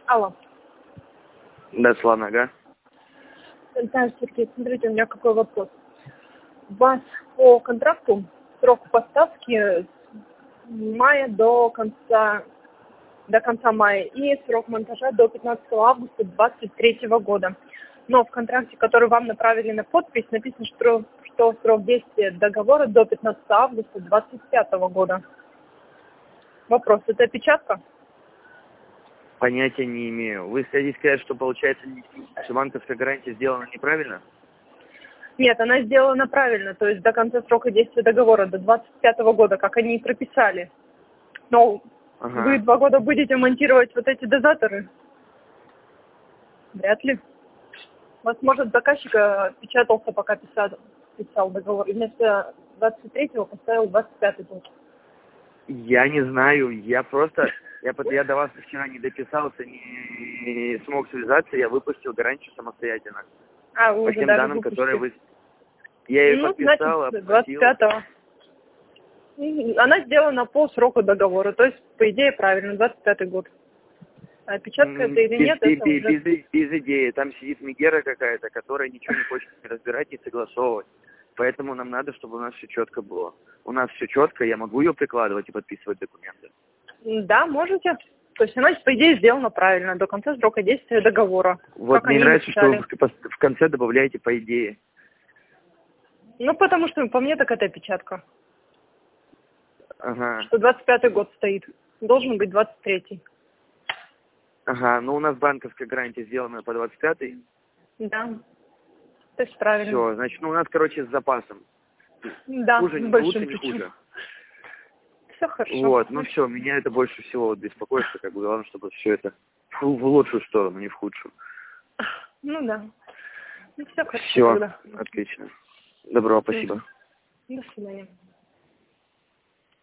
Алло. Да, Слана, ага. Да, Сергей, смотрите, у меня какой вопрос. У вас по контракту срок поставки с мая до конца мая и срок монтажа до 15 августа 2023 года. Но в контракте, который вам направили на подпись, написано, что срок действия договора до 15 августа 2025 года. Вопрос, это опечатка? Понятия не имею. Вы хотите сказать, что получается, что банковская гарантия сделана неправильно? Нет, она сделана правильно, то есть до конца срока действия договора, до 2025 года, как они и прописали. Но вы 2 года будете монтировать вот эти дозаторы? Вряд ли. Может, заказчик печатался, пока писал договор, и вместо 23-го поставил 25-й год. Я не знаю, я до вас вчера не дописался, не смог связаться, я выпустил гарантию самостоятельно. Вы по уже тем даже данным, выпустили. которые вы... Я ее подписал, значит, оплатил. 25-го. Она сделана по сроку договора, то есть, по идее, правильно, 25-й год. А опечатка это или нет, это уже... Без идеи. Там сидит Мегера какая-то, которая ничего не хочет разбирать и согласовывать. Поэтому нам надо, чтобы у нас все четко было. У нас все четко, я могу ее прикладывать и подписывать документы. Да, можете. То есть она, по идее, сделана правильно, до конца срока действия договора. Вот как мне они нравится, написали. что вы в конце добавляете «по идее». Потому что по мне так это опечатка. Ага. Что 25-й год стоит. Должен быть 23-й. Ага, но у нас банковская гарантия сделана по 25-й. Да. То есть правильно. Все, значит, у нас, с запасом. Да, Хуже, с большим лучше не ключом. хуже. Все хорошо. Вот, все, меня это больше всего беспокоит, что главное, чтобы все это в лучшую сторону, не в худшую. Да. Все хорошо Все, тогда. отлично. Добро, спасибо. До свидания.